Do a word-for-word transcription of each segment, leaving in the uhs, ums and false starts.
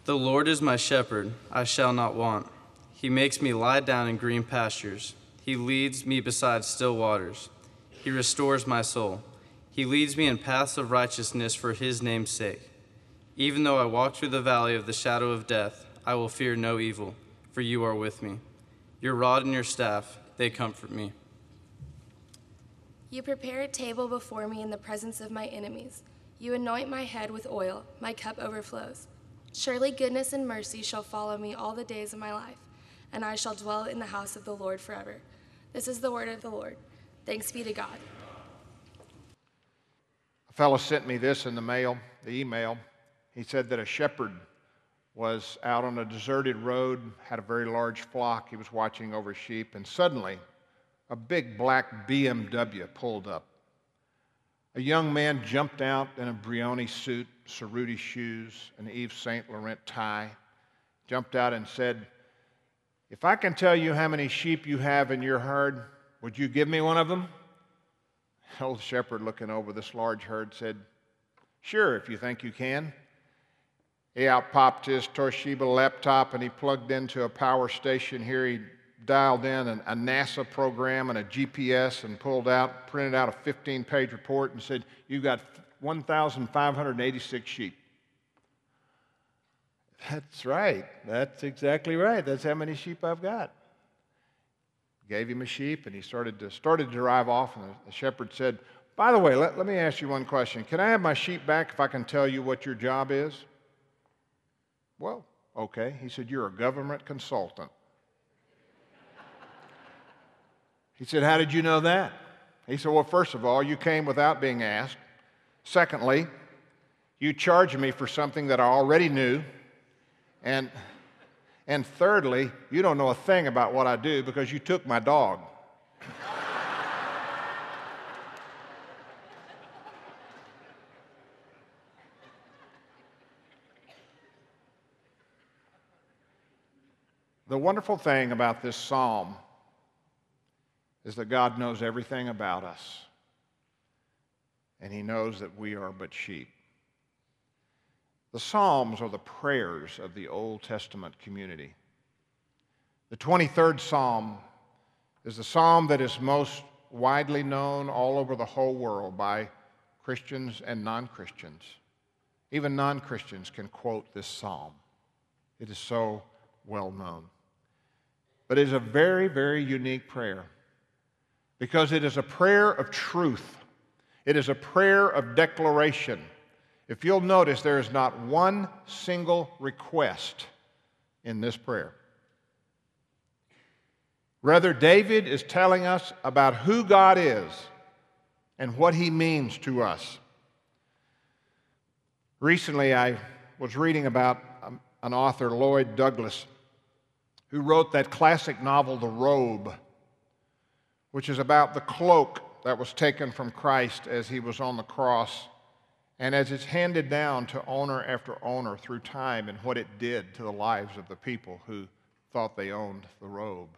The Lord is my shepherd, I shall not want. He makes me lie down in green pastures. He leads me beside still waters. He restores my soul. He leads me in paths of righteousness for his name's sake. Even though I walk through the valley of the shadow of death, I will fear no evil, for you are with me. Your rod and your staff, they comfort me. You prepare a table before me in the presence of my enemies. You anoint my head with oil, my cup overflows. Surely goodness and mercy shall follow me all the days of my life, and I shall dwell in the house of the Lord forever. This is the word of the Lord. Thanks be to God. A fellow sent me this in the mail, the email. He said that a shepherd was out on a deserted road, had a very large flock. He was watching over sheep, and suddenly a big black B M W pulled up. A young man jumped out in a Brioni suit, Cerruti shoes, an Yves Saint Laurent tie, jumped out and said, "If I can tell you how many sheep you have in your herd, would you give me one of them?" The old shepherd, looking over this large herd, said, "Sure, if you think you can." He out popped his Toshiba laptop and he plugged into a power station here. He dialed in an, a NASA program and a G P S and pulled out, printed out a fifteen-page report and said, "You've got one thousand five hundred eighty-six sheep." That's right. That's exactly right. That's how many sheep I've got. Gave him a sheep and he started to, started to drive off, and the, the shepherd said, "By the way, let, let me ask you one question. Can I have my sheep back if I can tell you what your job is?" "Well, okay." He said, "You're a government consultant." He said, "How did you know that?" He said, "Well, first of all, you came without being asked. Secondly, you charged me for something that I already knew. And, and thirdly, you don't know a thing about what I do because you took my dog." The wonderful thing about this psalm is that God knows everything about us, and he knows that we are but sheep. The Psalms are the prayers of the Old Testament community. The twenty-third Psalm is the psalm that is most widely known all over the whole world by Christians and non-Christians. Even non-Christians can quote this psalm. It is so well known. But it is a very, very unique prayer because it is a prayer of truth. It is a prayer of declaration. If you'll notice, there is not one single request in this prayer. Rather, David is telling us about who God is and what he means to us. Recently, I was reading about an author, Lloyd Douglas, who wrote that classic novel, The Robe, which is about the cloak that was taken from Christ as he was on the cross, and as it's handed down to owner after owner through time and what it did to the lives of the people who thought they owned the robe.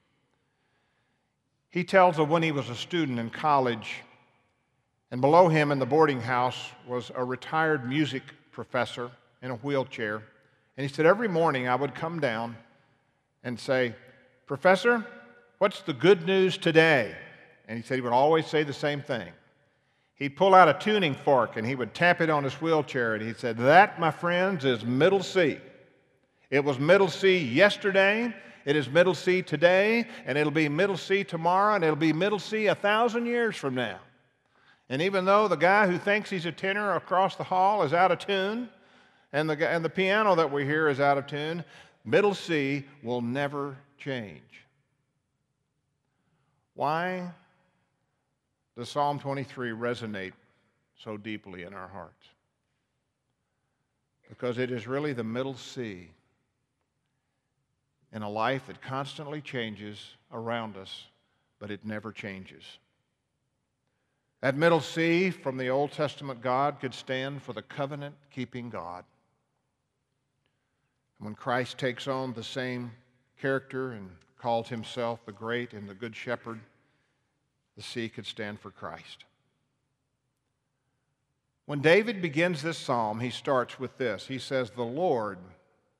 He tells of when he was a student in college, and below him in the boarding house was a retired music professor in a wheelchair. And he said, every morning I would come down and say, "Professor, what's the good news today?" And he said he would always say the same thing. He'd pull out a tuning fork and he would tap it on his wheelchair and he said, "That, my friends, is middle C. It was middle C yesterday, it is middle C today, and it'll be middle C tomorrow, and it'll be middle C a thousand years from now. And even though the guy who thinks he's a tenor across the hall is out of tune, and the, and the piano that we hear is out of tune, middle C will never change." Why does Psalm twenty-three resonate so deeply in our hearts? Because it is really the middle C in a life that constantly changes around us, but it never changes. That middle C from the Old Testament God could stand for the covenant-keeping God. When Christ takes on the same character and calls himself the great and the good shepherd, the C could stand for Christ. When David begins this psalm, he starts with this. He says, "The Lord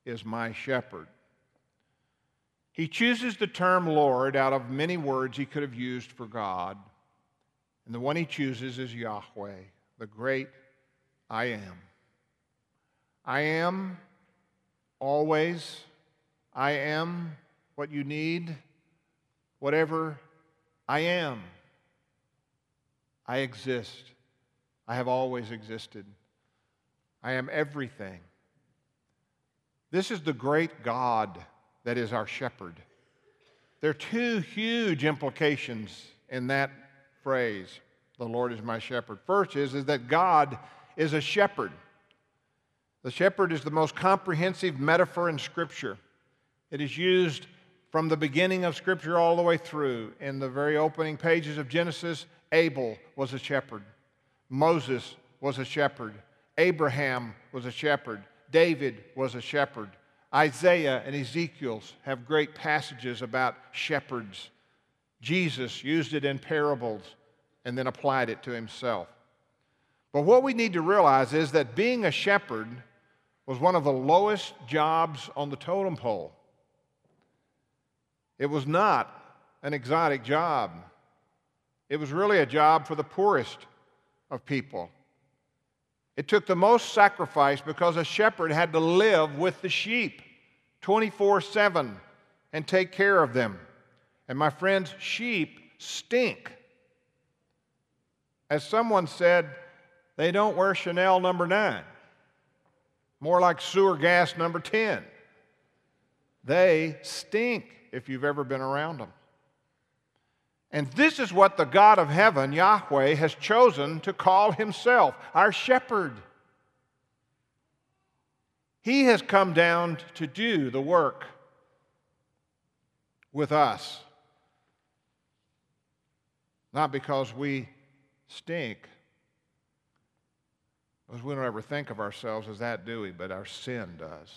is my shepherd. He chooses the term Lord out of many words he could have used for God. And the one he chooses is Yahweh, the great I am. I am always. I am what you need, whatever I am. I exist. I have always existed. I am everything. This is the great God that is our shepherd. There are two huge implications in that phrase, the Lord is my shepherd. First is, is that God is a shepherd. The shepherd is the most comprehensive metaphor in Scripture. It is used from the beginning of Scripture all the way through. In the very opening pages of Genesis, Abel was a shepherd. Moses was a shepherd. Abraham was a shepherd. David was a shepherd. Isaiah and Ezekiel have great passages about shepherds. Jesus used it in parables and then applied it to himself. But what we need to realize is that being a shepherd was one of the lowest jobs on the totem pole. It was not an exotic job. It was really a job for the poorest of people. It took the most sacrifice because a shepherd had to live with the sheep twenty-four seven and take care of them. And my friends, sheep stink. As someone said, they don't wear Chanel number nine, more like sewer gas number ten. They stink if you've ever been around them. And this is what the God of heaven, Yahweh, has chosen to call himself, our shepherd. He has come down to do the work with us. Not because we stink, because we don't ever think of ourselves as that, do we? But our sin does.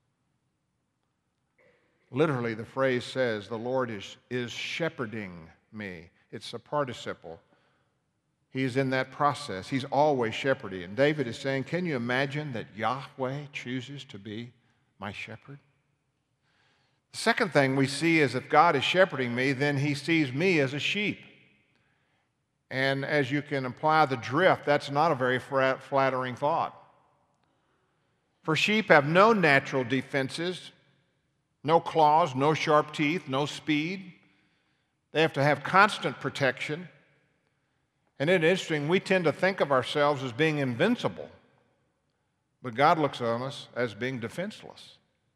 Literally, the phrase says, the Lord is, is shepherding me. It's a participle. He's in that process. He's always shepherding. And David is saying, can you imagine that Yahweh chooses to be my shepherd? The second thing we see is if God is shepherding me, then he sees me as a sheep. And as you can imply the drift, that's not a very flattering thought. For sheep have no natural defenses, no claws, no sharp teeth, no speed. They have to have constant protection. And it's interesting, we tend to think of ourselves as being invincible, but God looks on us as being defenseless.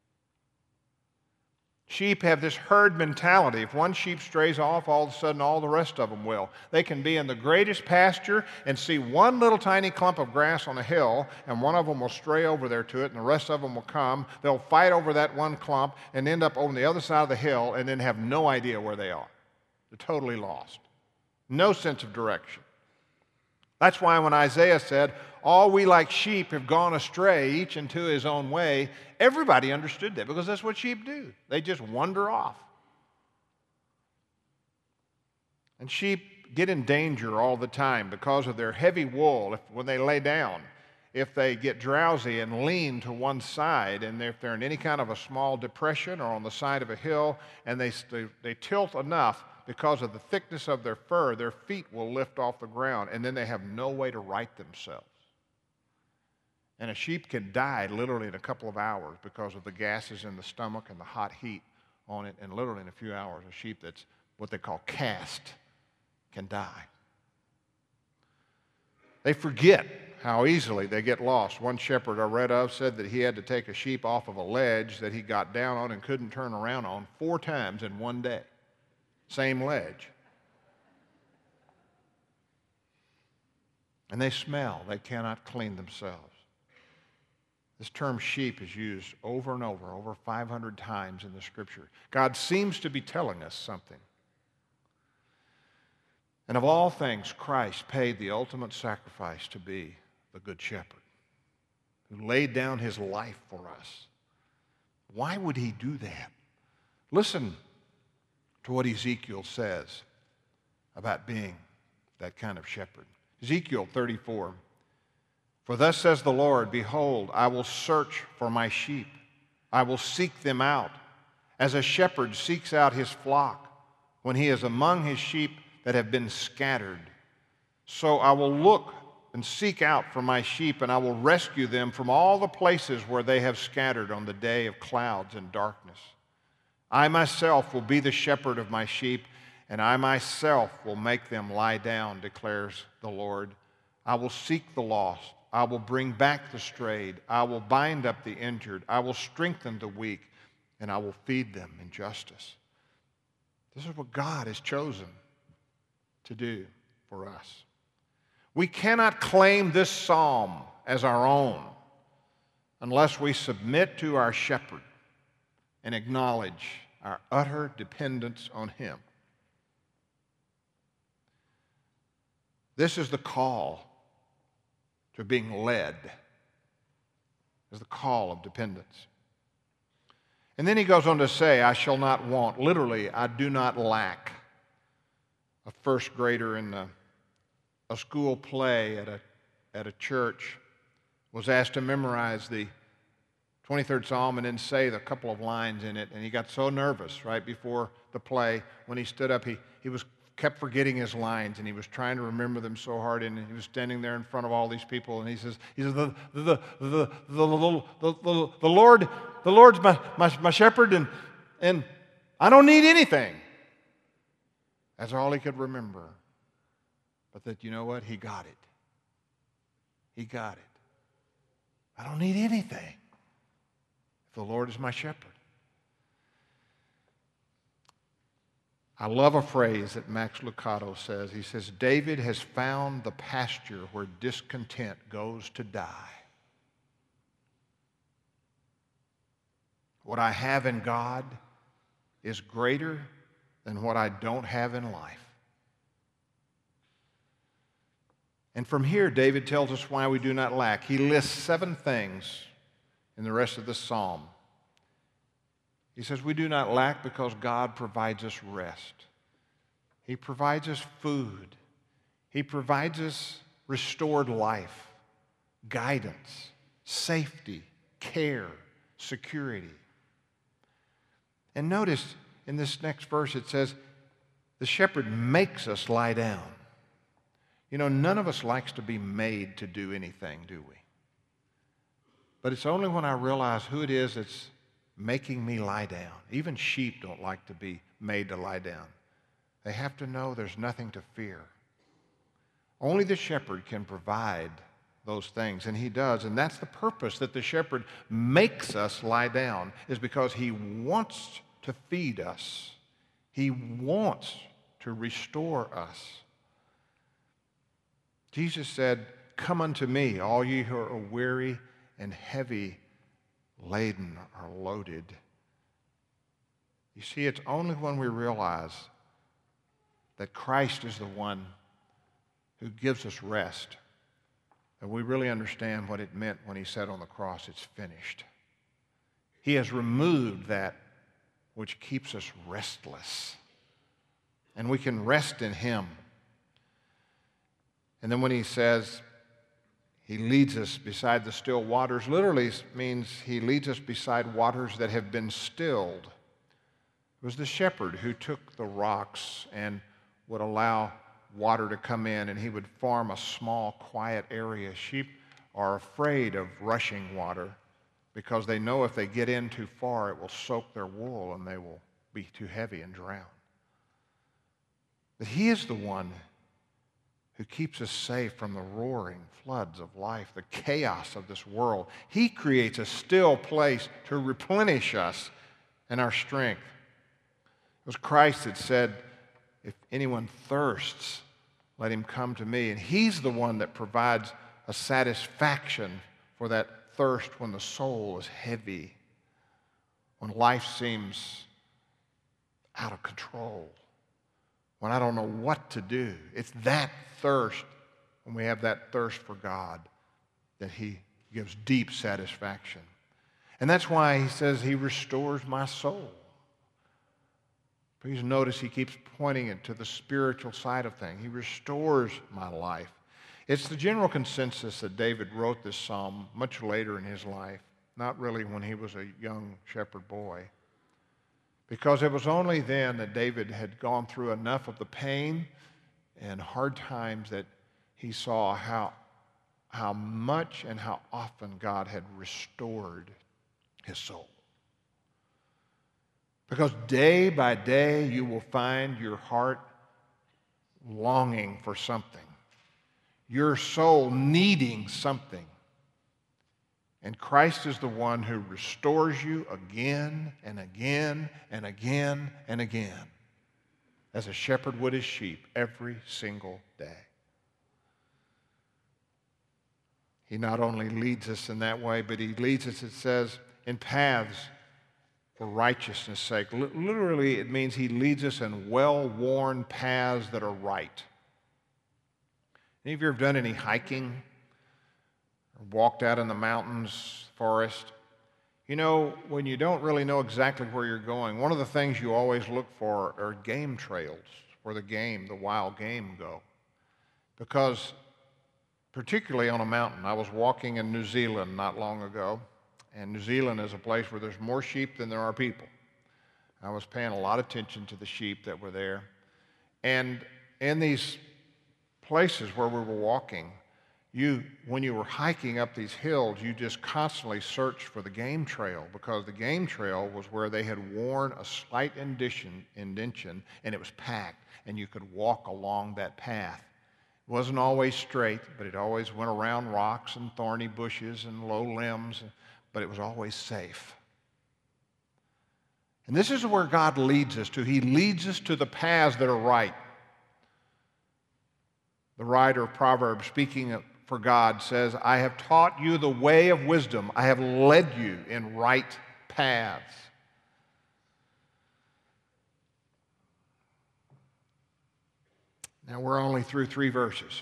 Sheep have this herd mentality. If one sheep strays off, all of a sudden all the rest of them will. They can be in the greatest pasture and see one little tiny clump of grass on a hill, and one of them will stray over there to it, and the rest of them will come. They'll fight over that one clump and end up on the other side of the hill and then have no idea where they are. They're totally lost. No sense of direction. That's why when Isaiah said, all we like sheep have gone astray, each into his own way, everybody understood that because that's what sheep do. They just wander off. And sheep get in danger all the time because of their heavy wool. If, when they lay down, if they get drowsy and lean to one side, and if they're in any kind of a small depression or on the side of a hill, and they, they, they tilt enough, because of the thickness of their fur, their feet will lift off the ground, and then they have no way to right themselves. And a sheep can die literally in a couple of hours because of the gases in the stomach and the hot heat on it, and literally in a few hours, a sheep that's what they call cast can die. They forget how easily they get lost. One shepherd I read of said that he had to take a sheep off of a ledge that he got down on and couldn't turn around on four times in one day. Same ledge. And they smell. They cannot clean themselves. This term sheep is used over and over, over five hundred times in the Scripture. God seems to be telling us something. And of all things, Christ paid the ultimate sacrifice to be the Good Shepherd, who laid down his life for us. Why would he do that? Listen to what Ezekiel says about being that kind of shepherd. Ezekiel thirty-four, for thus says the Lord, behold, I will search for my sheep. I will seek them out, as a shepherd seeks out his flock when he is among his sheep that have been scattered. So I will look and seek out for my sheep, and I will rescue them from all the places where they have scattered on the day of clouds and darkness. I myself will be the shepherd of my sheep, and I myself will make them lie down, declares the Lord. I will seek the lost. I will bring back the strayed. I will bind up the injured. I will strengthen the weak, and I will feed them in justice. This is what God has chosen to do for us. We cannot claim this psalm as our own unless we submit to our shepherd and acknowledge our utter dependence on him. This is the call to being led, is the call of dependence. And then he goes on to say, I shall not want. Literally, I do not lack. A first grader in the, a school play at a, at a church was asked to memorize the twenty-third Psalm and then say a couple of lines in it. And he got so nervous right before the play. When he stood up, he, he was kept forgetting his lines, and he was trying to remember them so hard, and he was standing there in front of all these people, and he says, he says the, the, the, the, the, the, the, the Lord, the Lord's my, my, my shepherd, and, and I don't need anything. That's all he could remember. But that, you know what? He got it. He got it. I don't need anything. The Lord is my shepherd. I love a phrase that Max Lucado says. He says, David has found the pasture where discontent goes to die. What I have in God is greater than what I don't have in life. And from here, David tells us why we do not lack. He lists seven things in the rest of the psalm. He says we do not lack because God provides us rest. He provides us food. He provides us restored life, guidance, safety, care, security. And notice in this next verse it says, the shepherd makes us lie down. You know, none of us likes to be made to do anything, do we? But it's only when I realize who it is that's making me lie down. Even sheep don't like to be made to lie down. They have to know there's nothing to fear. Only the shepherd can provide those things, and he does. And that's the purpose that the shepherd makes us lie down, is because he wants to feed us. He wants to restore us. Jesus said, come unto me, all ye who are weary and heavy laden or loaded. You see, it's only when we realize that Christ is the one who gives us rest that we really understand what it meant when he said on the cross, it's finished. He has removed that which keeps us restless, and we can rest in him. And then when he says, he leads us beside the still waters, literally means he leads us beside waters that have been stilled. It was the shepherd who took the rocks and would allow water to come in, and he would farm a small, quiet area. Sheep are afraid of rushing water because they know if they get in too far, it will soak their wool and they will be too heavy and drown. But he is the one who keeps us safe from the roaring floods of life, the chaos of this world. He creates a still place to replenish us and our strength. It was Christ that said, if anyone thirsts, let him come to me. And he's the one that provides a satisfaction for that thirst when the soul is heavy, when life seems out of control, when I don't know what to do. It's that thirst, when we have that thirst for God, that he gives deep satisfaction. And that's why he says he restores my soul. Please notice he keeps pointing it to the spiritual side of things. He restores my life. It's the general consensus that David wrote this psalm much later in his life. not really when he was a young shepherd boy, because it was only then that David had gone through enough of the pain and hard times that he saw how, how much and how often God had restored his soul. Because day by day you will find your heart longing for something, your soul needing something. And Christ is the one who restores you again and again and again and again, as a shepherd would his sheep every single day. He not only leads us in that way, but he leads us, it says, in paths for righteousness' sake. L- literally, it means he leads us in well-worn paths that are right. Any of you ever done any hiking or walked out in the mountains, forest? You know, when you don't really know exactly where you're going, one of the things you always look for are game trails, where the game, the wild game go. Because particularly on a mountain, I was walking in New Zealand not long ago, and New Zealand is a place where there's more sheep than there are people. I was paying a lot of attention to the sheep that were there. And in these places where we were walking, you, when you were hiking up these hills, you just constantly searched for the game trail, because the game trail was where they had worn a slight indention, indention and it was packed, and you could walk along that path. It wasn't always straight, but it always went around rocks and thorny bushes and low limbs, but it was always safe. And this is where God leads us to. He leads us to the paths that are right. The writer of Proverbs, speaking for God, says, I have taught you the way of wisdom. I have led you in right paths. Now, we're only through three verses.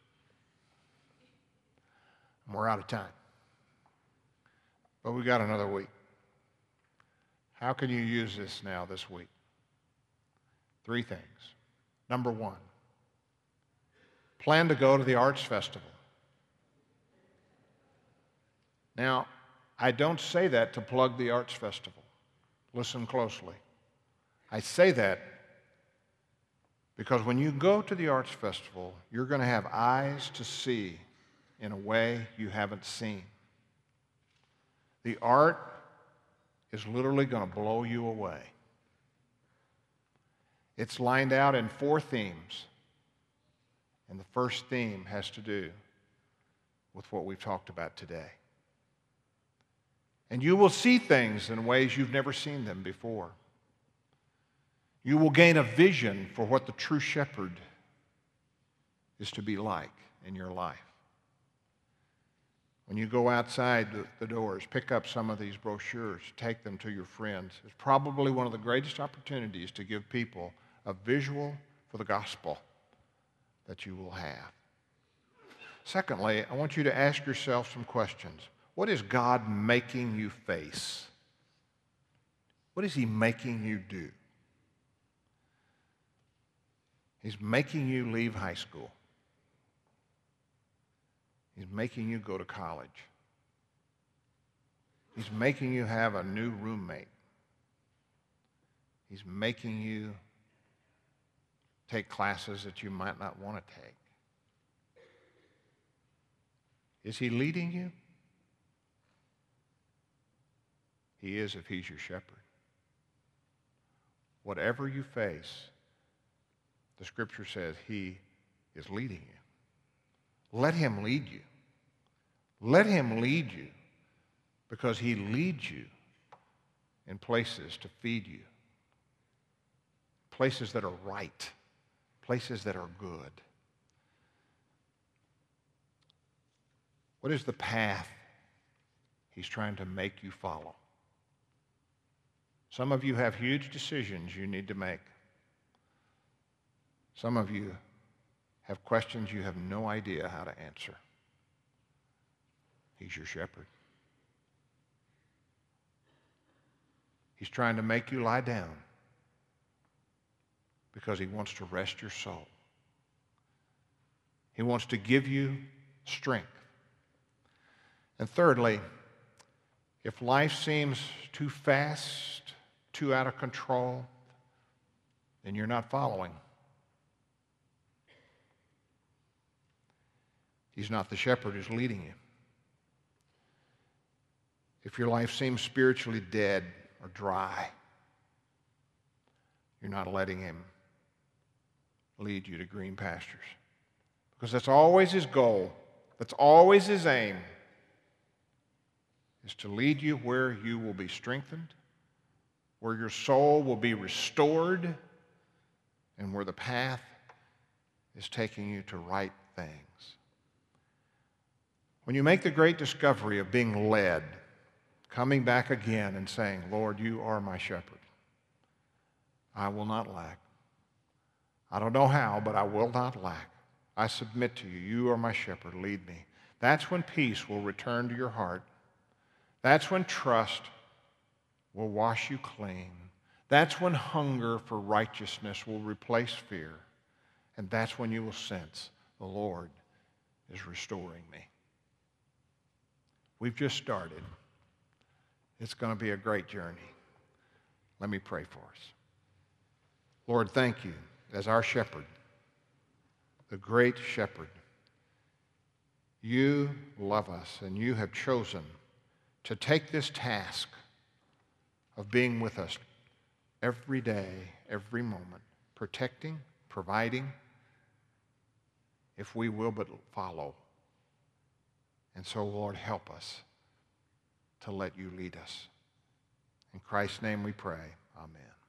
And we're out of time. But we got another week. How can you use this now this week? Three things. Number one, plan to go to the Arts Festival. Now, I don't say that to plug the Arts Festival. Listen closely. I say that because when you go to the Arts Festival, you're going to have eyes to see in a way you haven't seen. The art is literally going to blow you away. It's lined out in four themes. And the first theme has to do with what we've talked about today. And you will see things in ways you've never seen them before. You will gain a vision for what the true shepherd is to be like in your life. When you go outside the doors, pick up some of these brochures, take them to your friends. It's probably one of the greatest opportunities to give people a visual for the gospel that you will have. Secondly, I want you to ask yourself some questions. What is God making you face? What is he making you do? He's making you leave high school. He's making you go to college. He's making you have a new roommate. He's making you take classes that you might not want to take. Is he leading you? He is if he's your shepherd. Whatever you face, the scripture says he is leading you. Let him lead you. Let him lead you, because he leads you in places to feed you, places that are right, places that are good. What is the path he's trying to make you follow? Some of you have huge decisions you need to make. Some of you have questions you have no idea how to answer. He's your shepherd. He's trying to make you lie down because he wants to rest your soul. He wants to give you strength. And thirdly, If life seems too fast, too out of control, then you're not following. He's not the shepherd who's leading you. If your life seems spiritually dead or dry, you're not letting him lead you to green pastures. Because that's always his goal. That's always his aim, is to lead you where you will be strengthened, where your soul will be restored, and where the path is taking you to right things. When you make the great discovery of being led, coming back again and saying, Lord, you are my shepherd, I will not lack. I don't know how, but I will not lack. I submit to you. You are my shepherd. Lead me. That's when peace will return to your heart. That's when trust will wash you clean. That's when hunger for righteousness will replace fear. And that's when you will sense the Lord is restoring me. We've just started. It's going to be a great journey. Let me pray for us. Lord, thank you as our shepherd, the great shepherd. You love us, and you have chosen to take this task of being with us every day, every moment, protecting, providing, if we will but follow. And so, Lord, help us to let you lead us. In Christ's name we pray. Amen.